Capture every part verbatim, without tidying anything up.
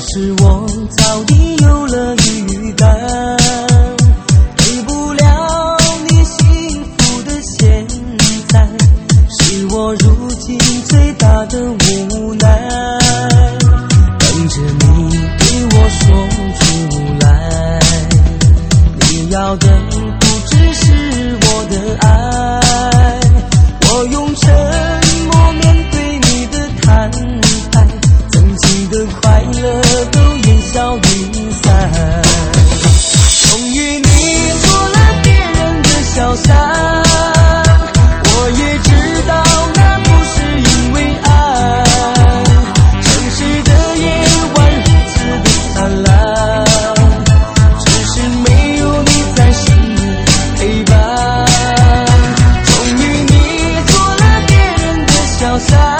是我早已有了预感，给不了你幸福的现在，是我如今最大的无奈。等着你对我说出来，你要的不只是我的爱，我用沉默面对你的坦白，曾经的快乐都烟消云散。终于你做了别人的小三，我也知道那不是因为爱，城市的夜晚如此的灿烂，只是没有你在身边陪伴。终于你做了别人的小三，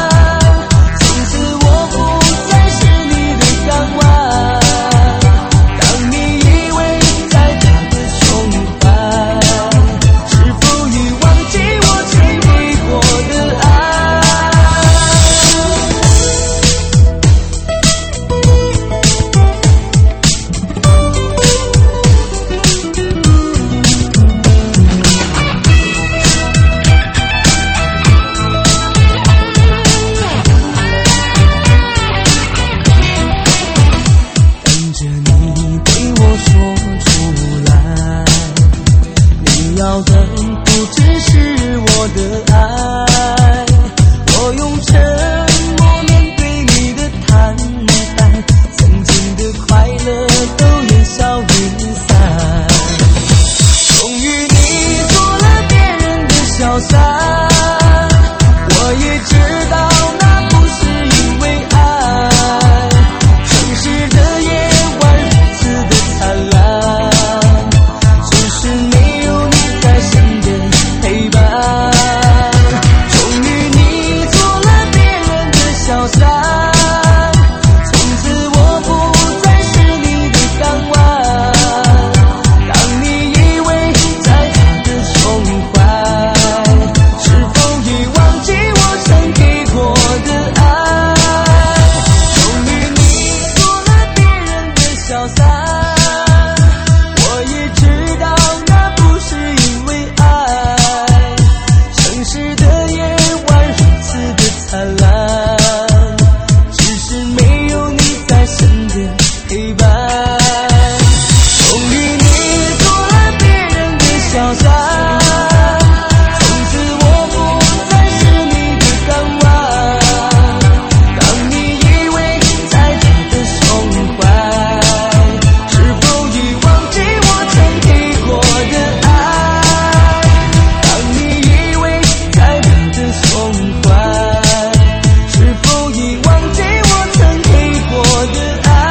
要的不只是我的爱，我用沉默面对你的坦白，曾经的快乐都烟消云散。终于你做了别人的小三，我也知道那不是因为爱，城市的夜晚如此的灿烂，只是没有你在身边陪伴。终于你做了别人的小三，从此我不再是你的港湾。当你以为在他的胸怀，是否已忘记我曾给过的爱？终于你做了别人的小三，我也知道那不是因为爱，城市的夜晚如此的灿烂，只是没有你在身边陪伴。终于你做了别人的小三，从此我不再是你的港湾。当你以为在他的胸怀，是否已忘记我曾给过的爱？当你以为在他的胸怀，是否已忘记我曾给过的爱？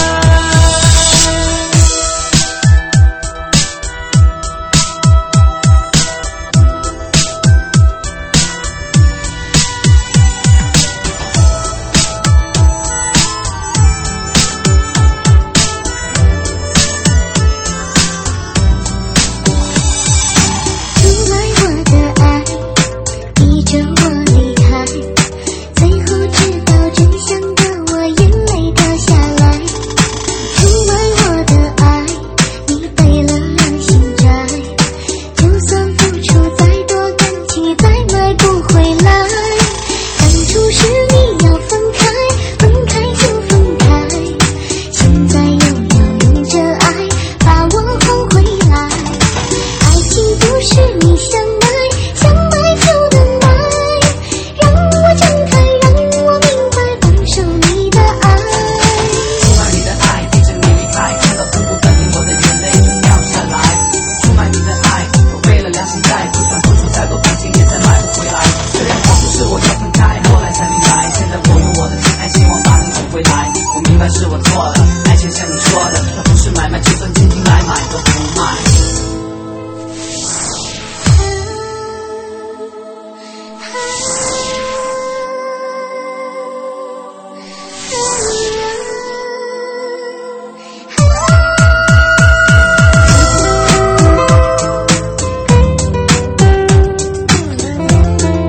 出卖我的爱，逼着我离开，最后知道真相的我眼泪掉下来。出卖我的爱，你背了良心债，就算付出再多感情再买不回来。当初是你要分开，分开就分开，现在又要用着爱把我换回来。爱情不是你想买，想买就能买，让我睁开，让我明白放手你的爱。 出卖你的爱，逼着你离开，看到痛苦分明，我的眼泪就掉下来。出卖你的爱，我背了良心债，就算付出再多感情也再买不回来。虽然当初是我要分开，后来才明白，现在我用我的真爱希望把你哄回来。我明白是我错了，爱情像你说的，它不是买卖，就算千金来买都不卖。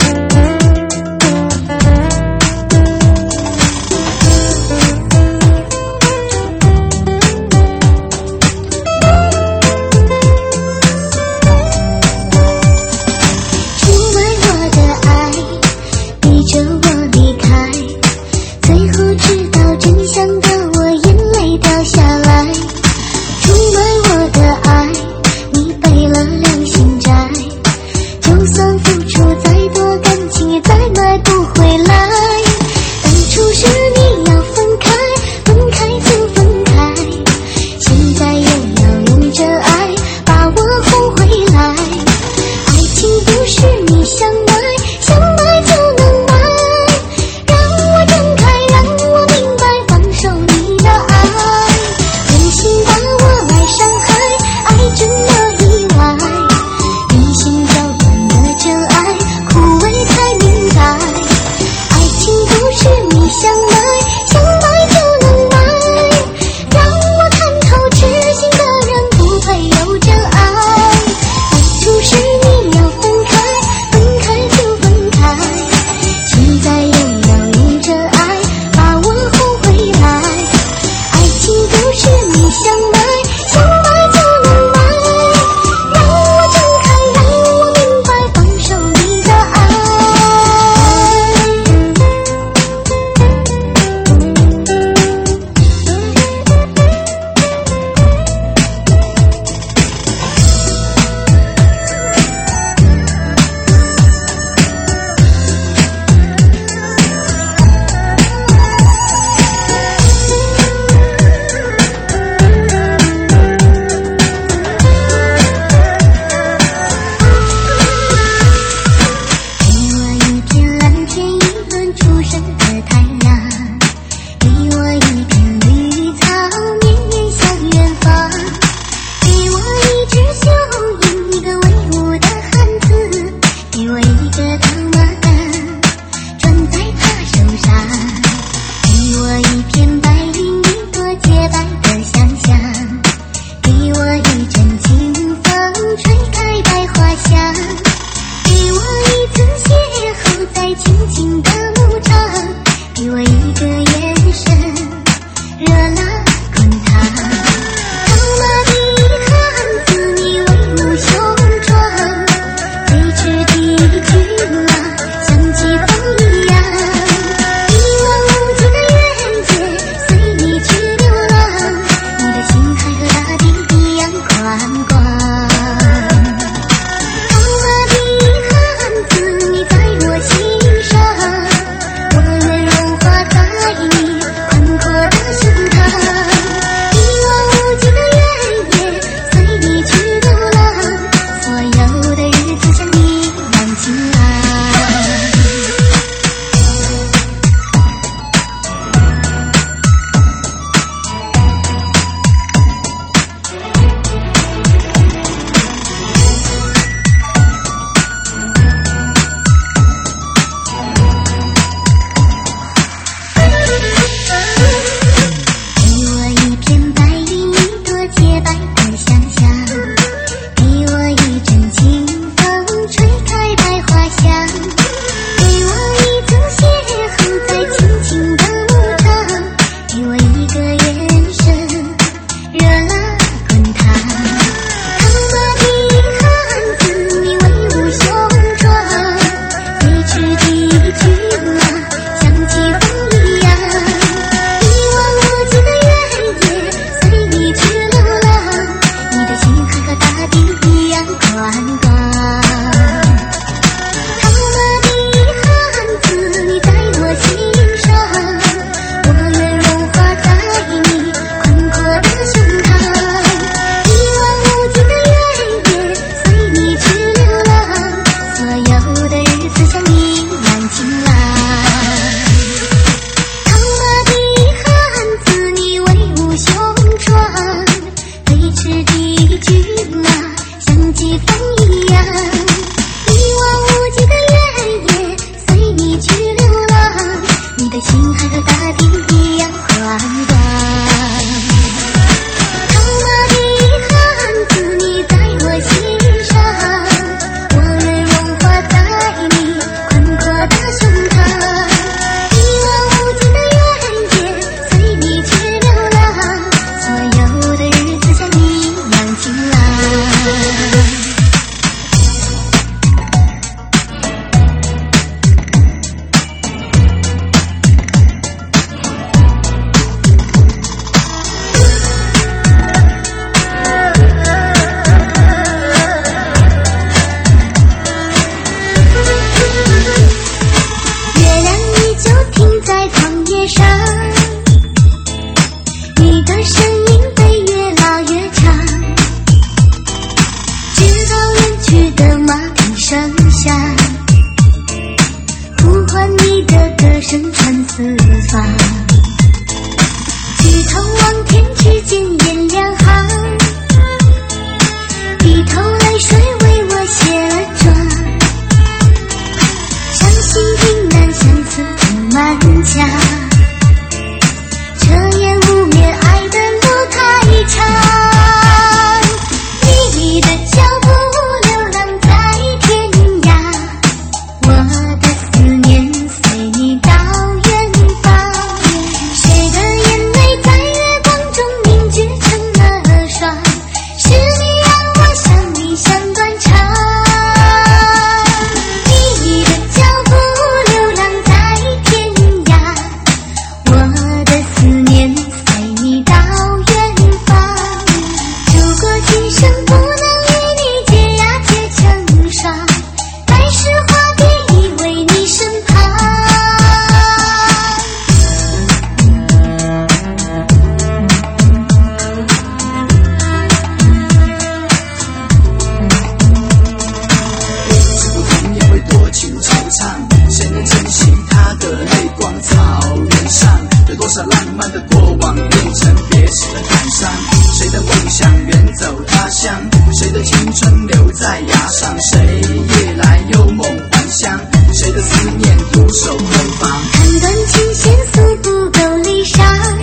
啊他乡，谁的青春留在崖上，谁夜来幽梦还乡，谁的思念独守空房。 看断琴弦诉不够离殇，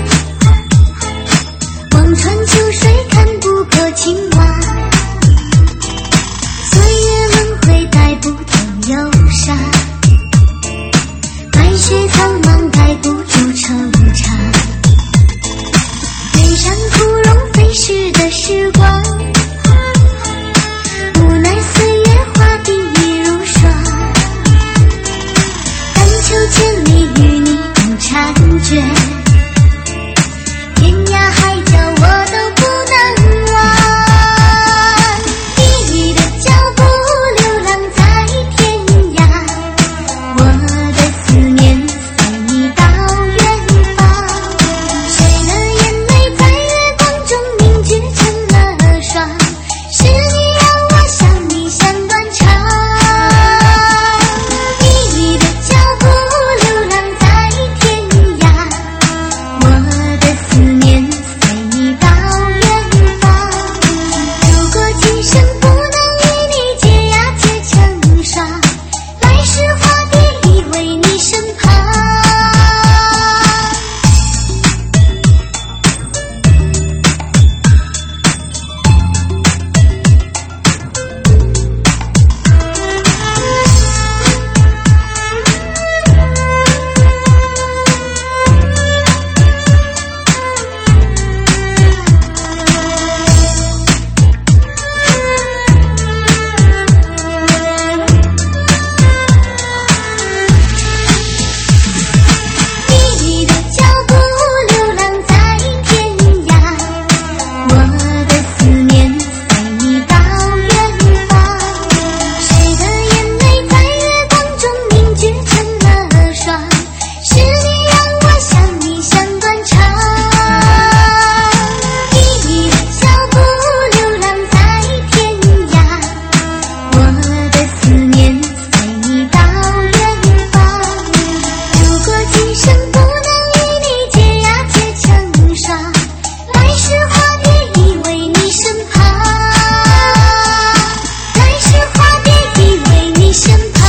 望穿秋水看不破情话，岁月轮回带不走忧伤，白雪苍茫带不住惆怅，悲伤枯荣飞逝的时光，无奈岁月画笔已如霜，但求千里与你共婵娟，天涯海角我都不能忘，滴滴的脚步流浪在天涯，我的思念随你到远方，谁的眼泪在月光中凝聚成了霜，是你让我想你想断肠，滴滴的脚步流浪在天涯，我的思念随你到远方，如果今生不能与你结呀结成双，来世化蝶依偎你身旁。滴滴的脚步流浪在天涯，我的思念随你到远方，谁的眼泪在月光中凝聚成了霜，是你让我想你想断肠，滴滴的脚步流浪在天涯，我的思念随你到远方，如果今生不能与你结呀结成双，来世化蝶依偎你身旁，来世化蝶依偎你身旁。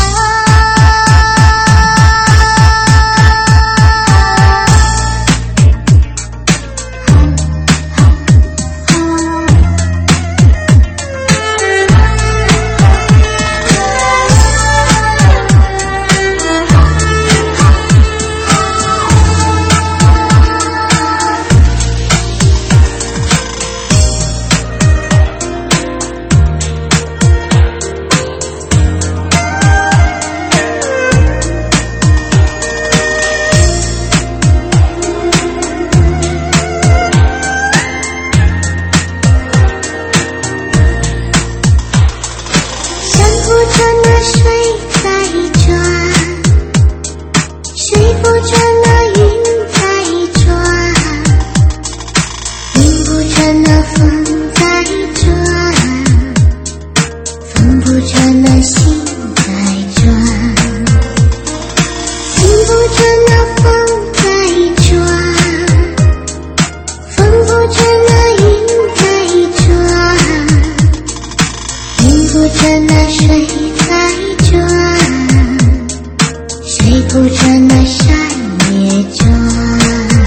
山不转了水在转，水不转了云在转，云不转了风在转，风不转了心在转，心不转了风在转，风不转了云在转，云不转了水在转，水不转了山也转。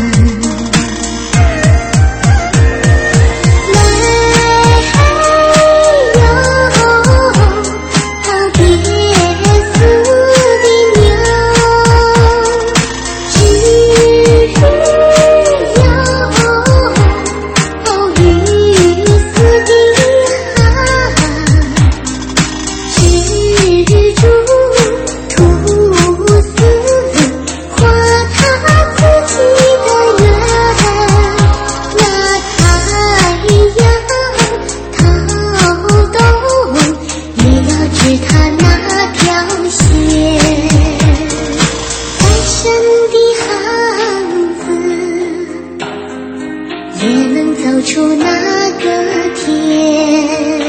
走出那个天。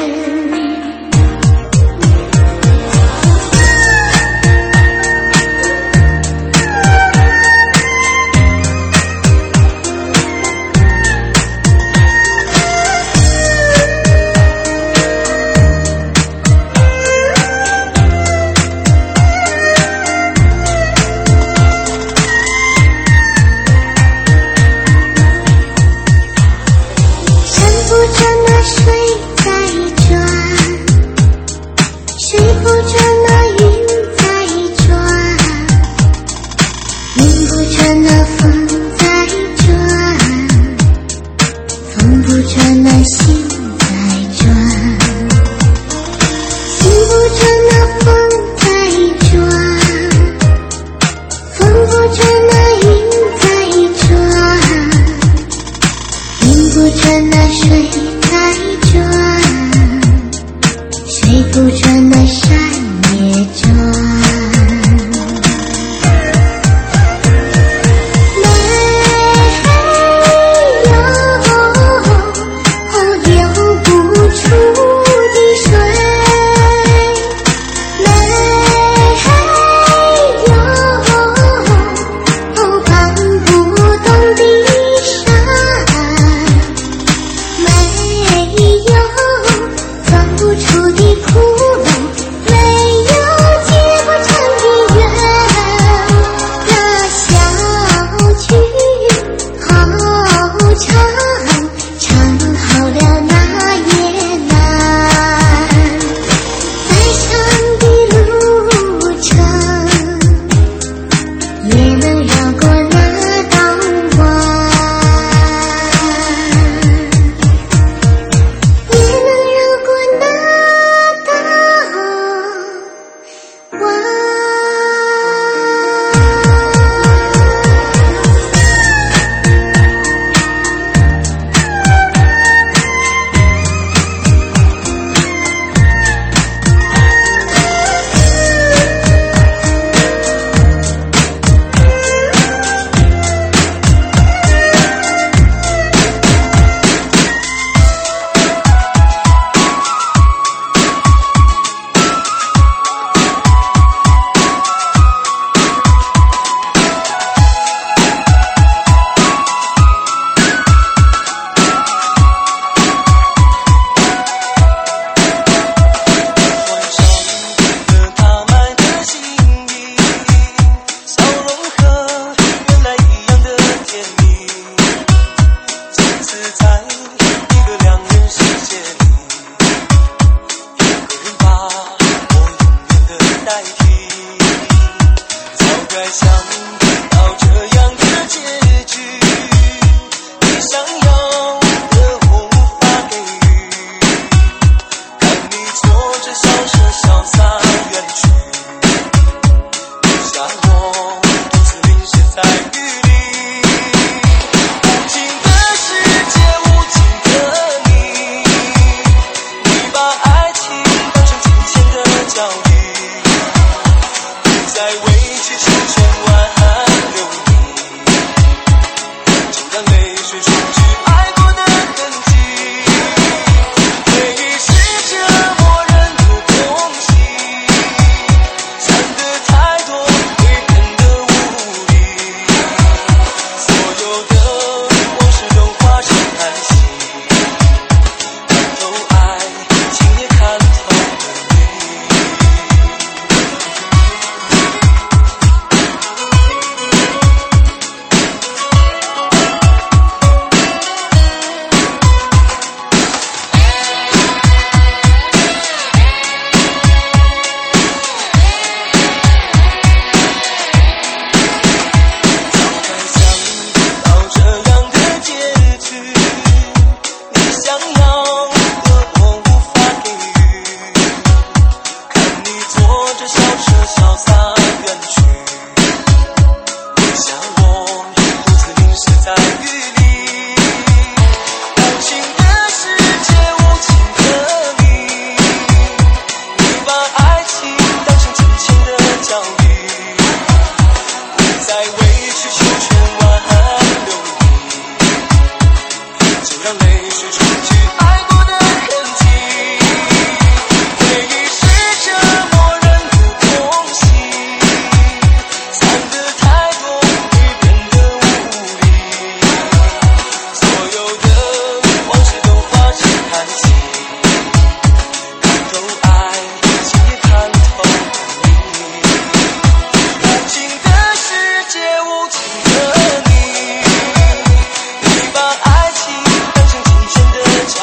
情的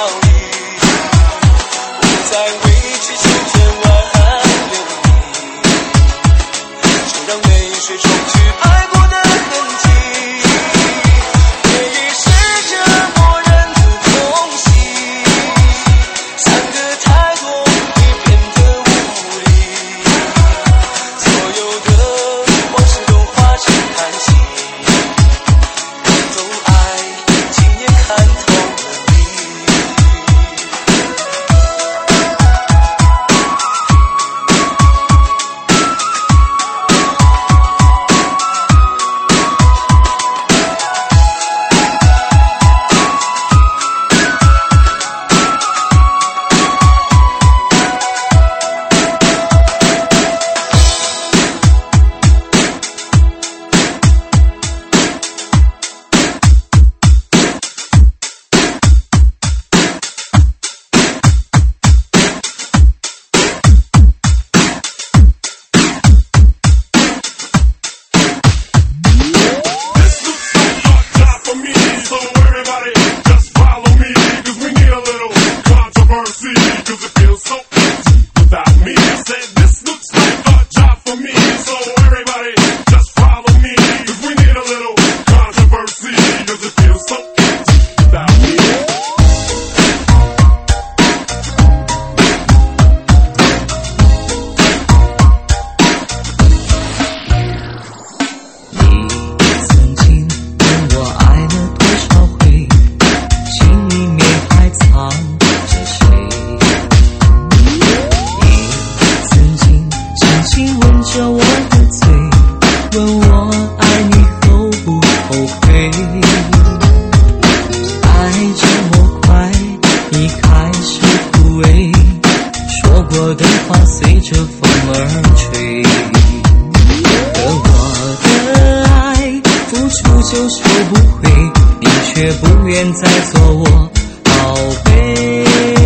随着风而吹。可我的爱付出就收不回，你却不愿再做我宝贝。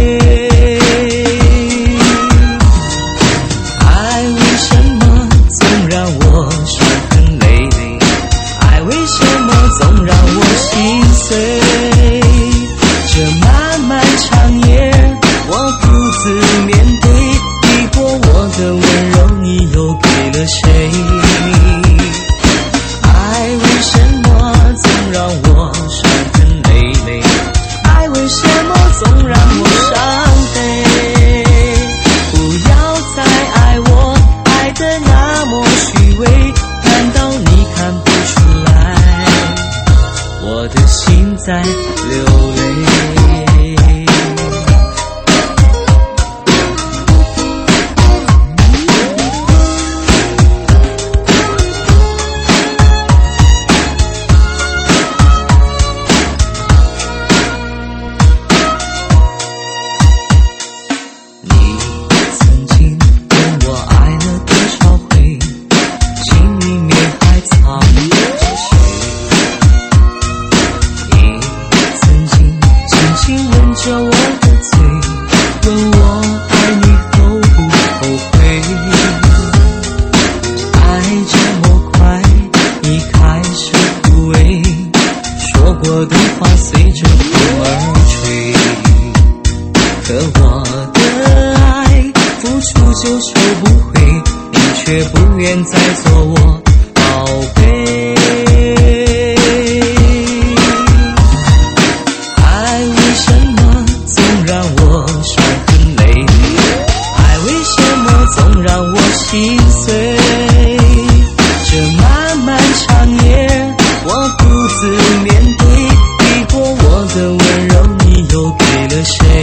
爱为什么总让我伤痕累累？爱为什么总让我心碎？这漫漫长夜我独自面对，抵过我的温柔你又给了谁？爱为什么总让我伤痕累累？爱为什么总让我伤悲？不要再爱我，爱得那么虚伪，难道你看不出来我的心在流泪？再做我宝贝。爱为什么总让我伤痕累累？爱为什么总让我心碎？这漫漫长夜我独自面对，抵过我的温柔你又给了谁？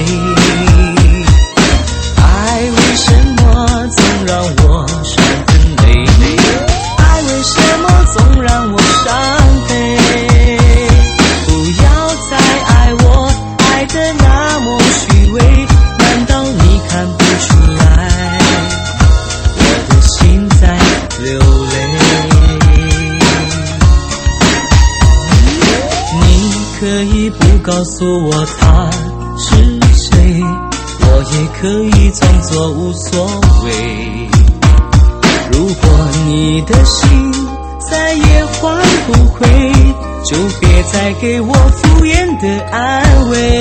爱为什么总让我伤痕累累？爱为什么总让我伤悲？不要再爱我，爱得那么虚伪，难道你看不出来我的心在流泪？你可以不告诉我他是谁，我也可以装作无所谓。如果你的心再也换不回，就别再给我敷衍的安慰。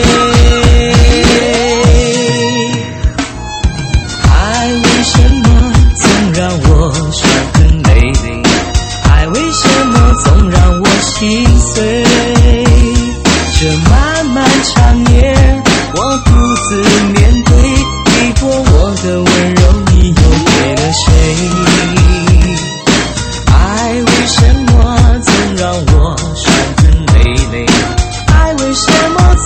爱为什么总让我伤痕累累？爱为什么总让我心碎？这漫漫长夜我独自面对，抵过我的温柔你又给了谁？爱为什么总让我伤痕累累？爱为什么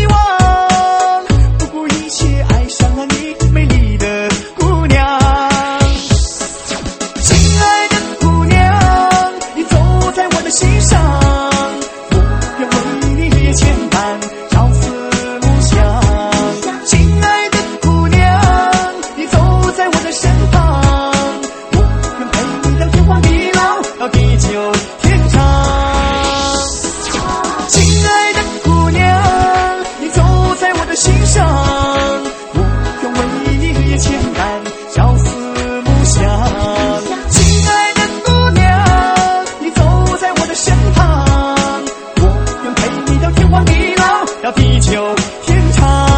忘，不顾一切爱上了你，美丽的姑娘。亲爱的姑娘，你走在我的心上，我愿为你牵绊，朝思暮想。亲爱的姑娘，你走在我的身旁，我愿陪你到天荒地老，到地久天长。心上，我愿为你牵绊，朝思暮想。亲爱的姑娘，你走在我的身旁，我愿陪你到天荒地老，到地久天长。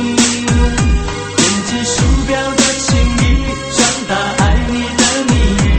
手表的情谊，传达爱你的蜜语。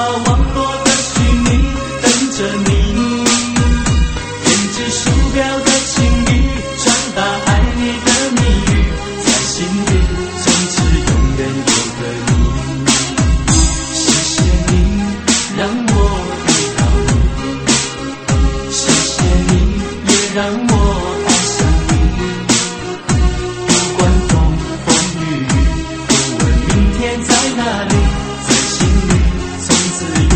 网络的虚拟等着你，编织鼠标的情语，传达爱你的谜语，在心里从此永远有个你。谢谢你让我遇到你，谢谢你也让我爱上你，不管风风雨雨，不问明天在哪里，在心里从此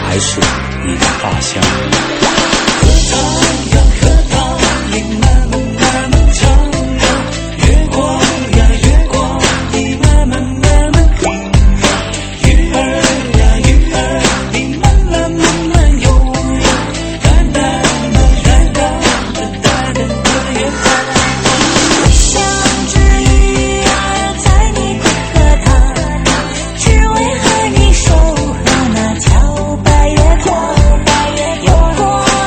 还是你的发香。 荷塘呀荷塘，你慢慢慢慢唱呀，月光呀月光，你慢慢慢慢听呀，鱼儿呀鱼儿，你慢慢慢慢游呀，淡淡的淡淡的淡淡的远方。 像只鱼儿在你的荷塘，只为和你守候那皎白月光。月光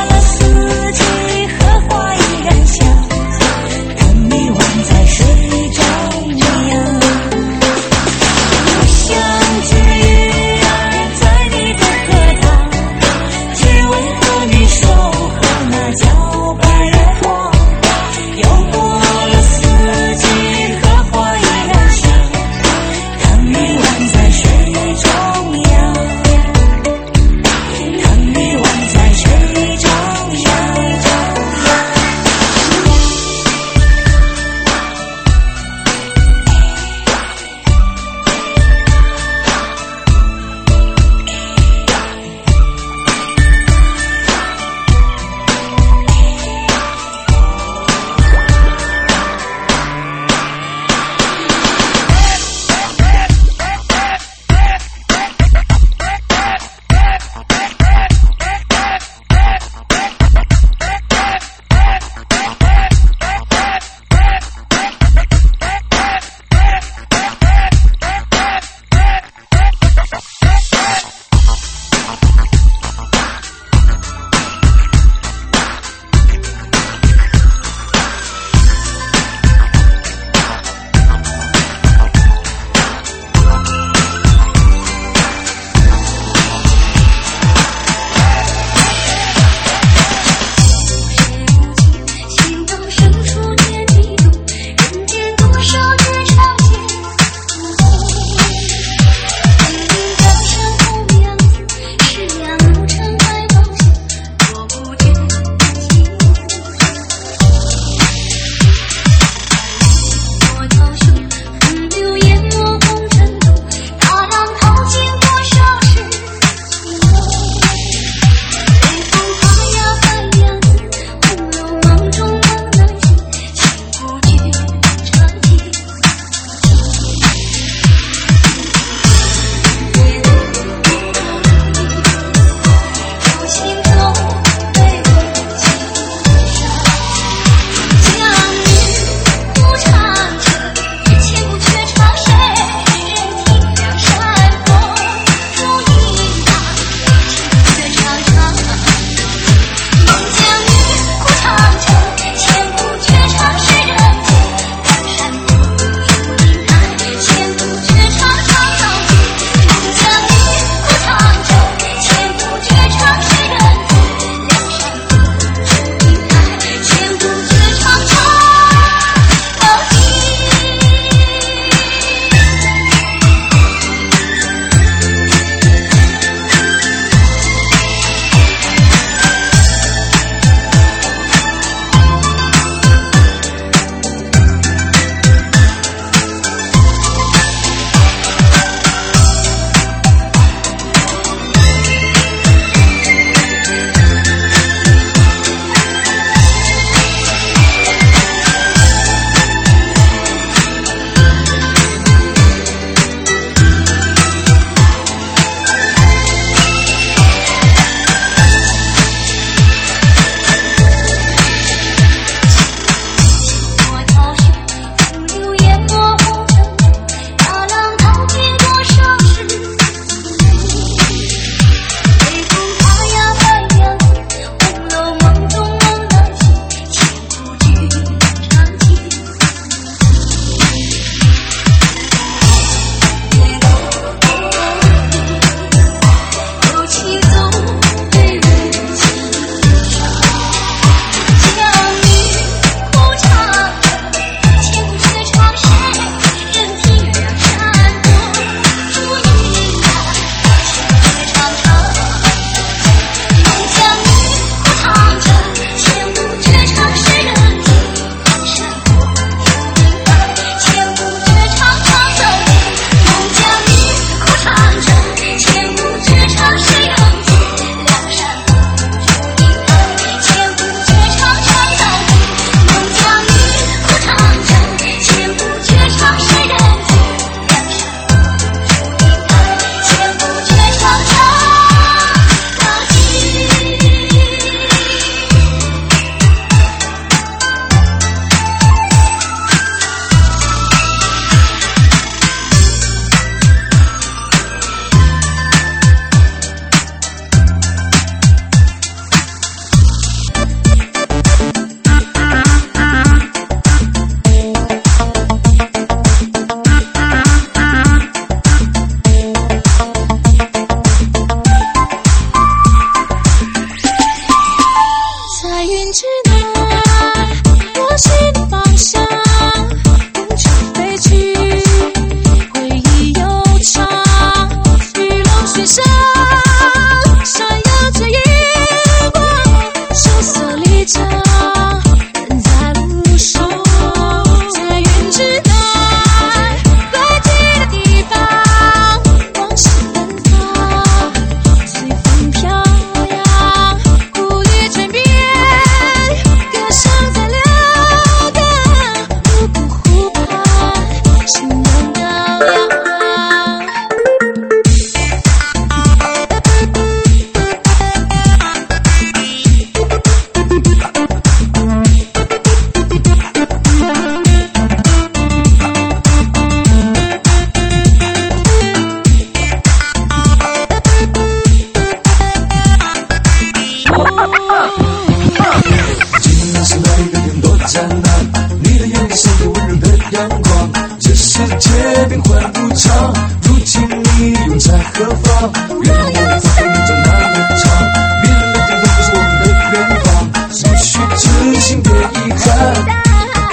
在何方？原来我的发现就那么长，迷人的地方就是我们的愿望，只需执行别遗憾。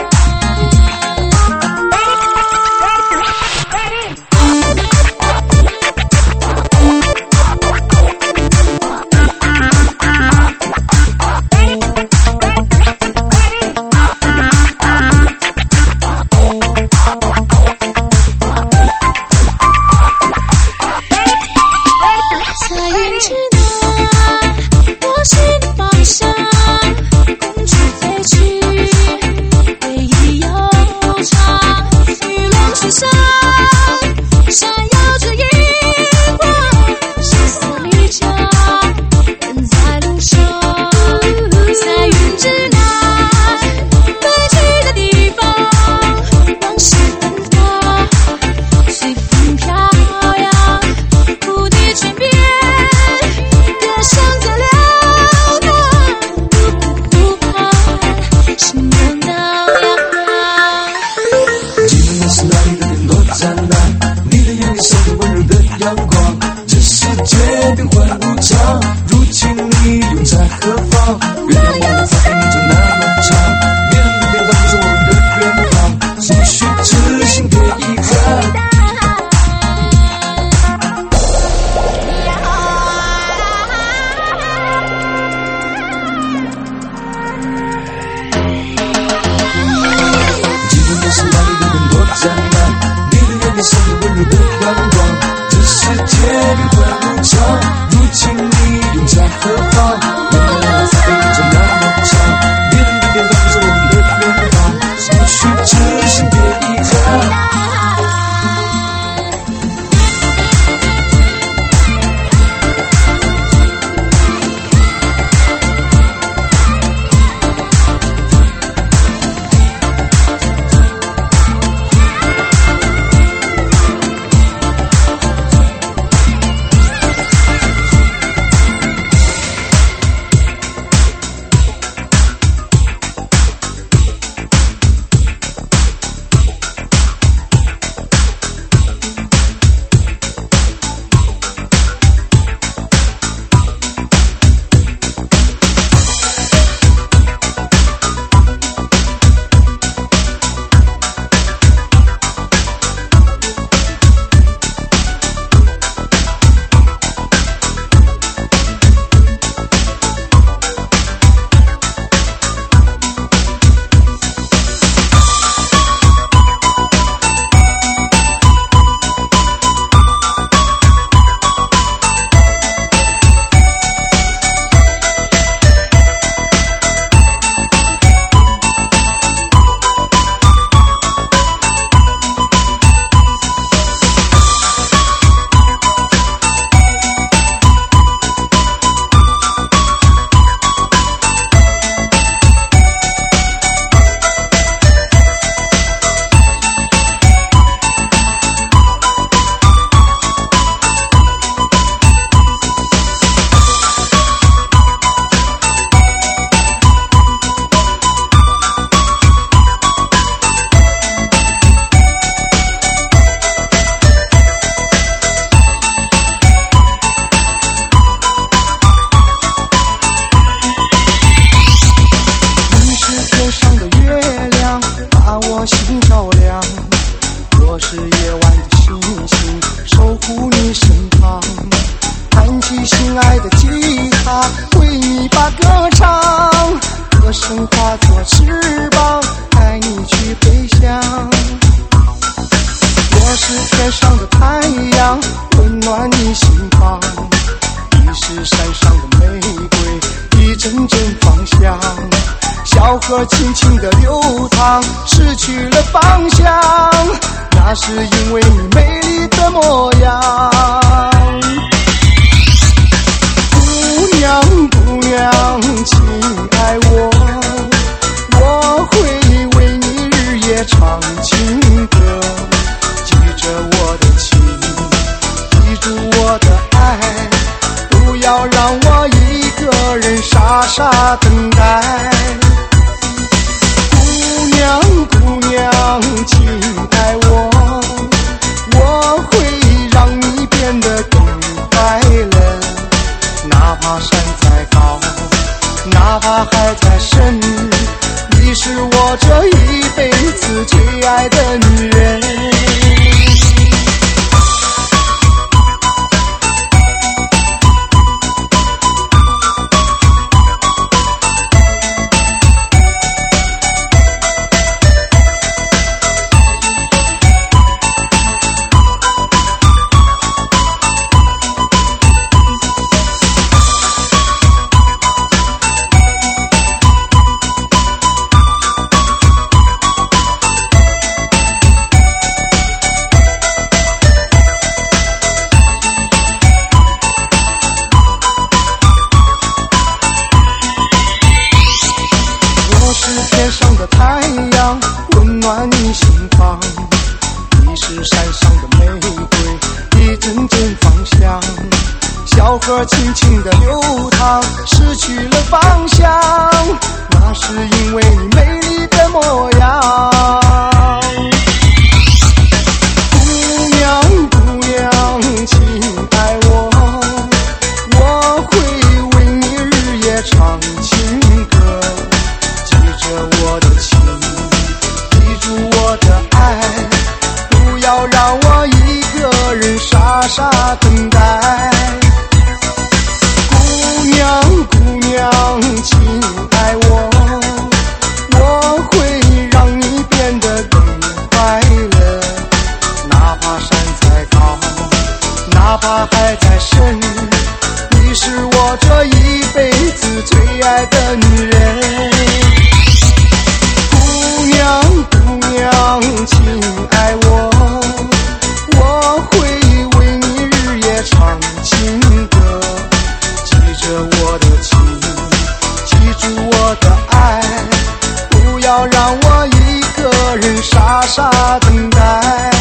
河轻轻地流淌，失去了方向，那是因为你美丽的模样。姑娘姑娘亲爱我，我会为你日夜唱情歌，记着我的情，记住我的爱，不要让我一个人傻傻等待。姑娘姑娘亲爱我，我会让你变得更河轻轻地流淌，失去了方向，那是因为你美丽的模样。姑娘姑娘亲爱我，我会为你日夜唱情歌，记着我的情，记住我的爱，不要让我一个人傻傻等待。姑娘姑娘亲爱我，我会让你变得更快乐，哪怕山再高，哪怕海再深，你是我这一辈子最爱的女人。姑娘姑娘亲爱我，我会为你日夜唱情歌，记着我的情，记住我的爱，不要让我一个人傻傻等待。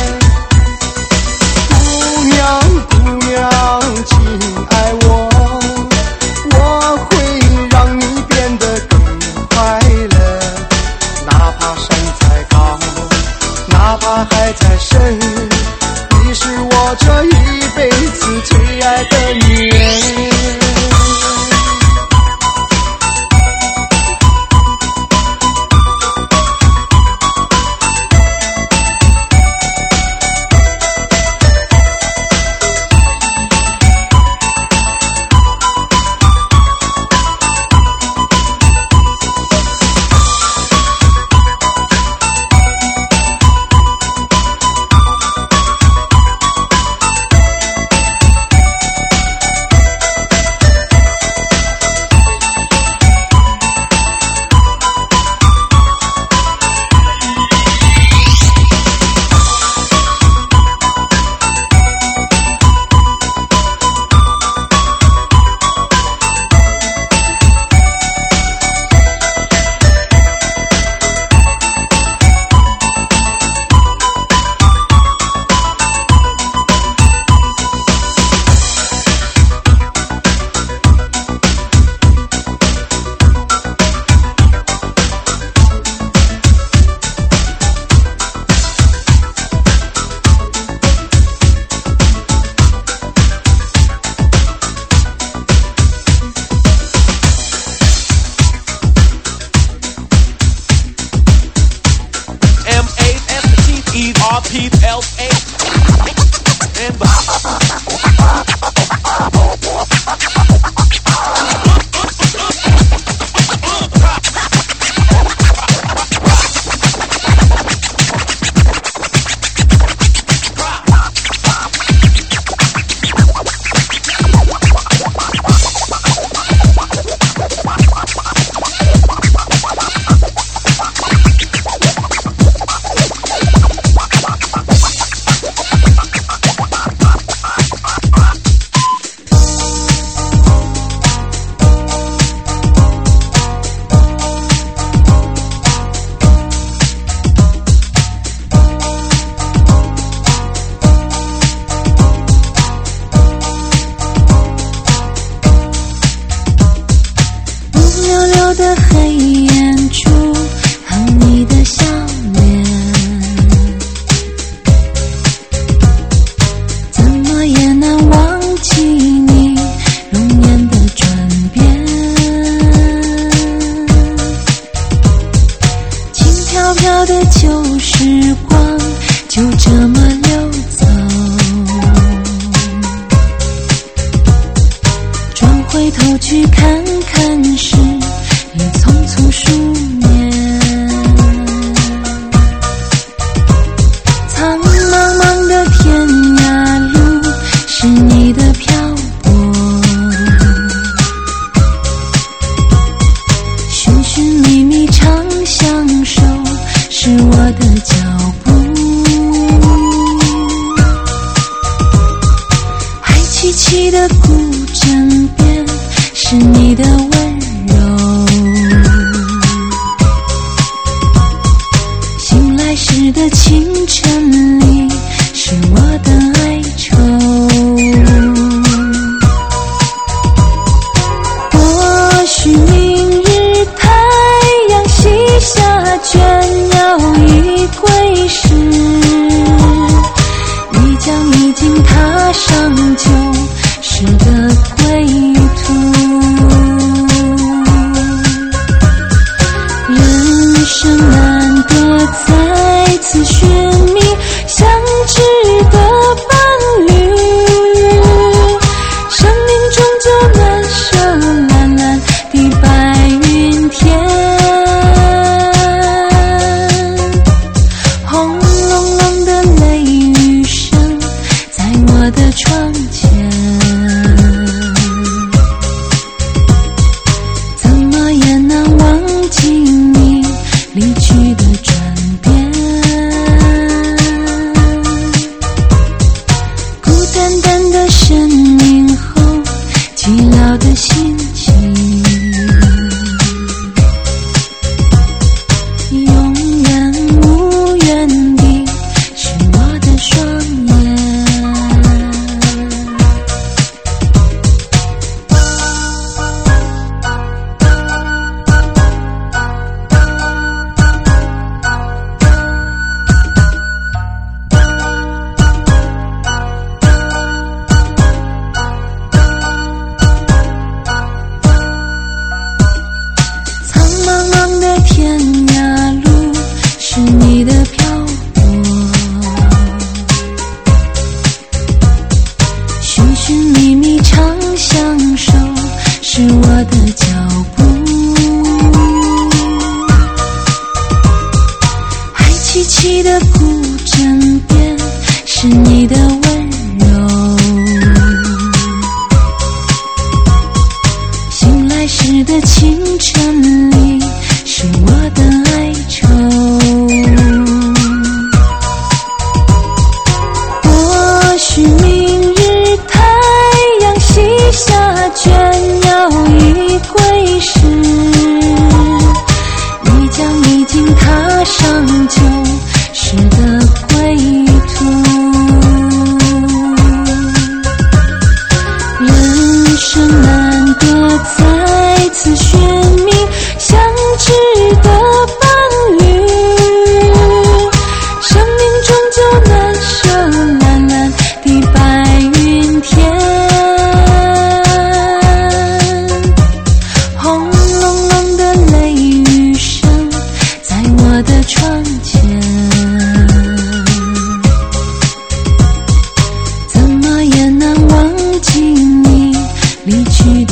姑娘姑娘亲爱我，我会让你变得更快乐，哪怕山再高，哪怕海再深，你是我这一辈子最爱的女人。 旧时的归途。人生难得再次寻觅相知的伴侣，生命终究难舍蓝蓝的白云天。轰隆隆的雷雨声在我的窗前，怎么也难忘记你离去的转变。孤单单的身影后寂寥的心情，永远无缘的是我的双眼。苍茫茫的天涯路是你的漂泊，寻寻觅觅长相守是我的脚步。爱凄凄的古镇边是你的温柔，醒来时的清晨里是我的哀愁。或许明日太阳西下，倦鸟已归时，你将已经踏上旧时的归途。人生难得再次寻觅相知的伴侣，生命终究难舍蓝蓝的白云天。轰隆隆的雷雨声在我的窗前，怎么也难忘记你离去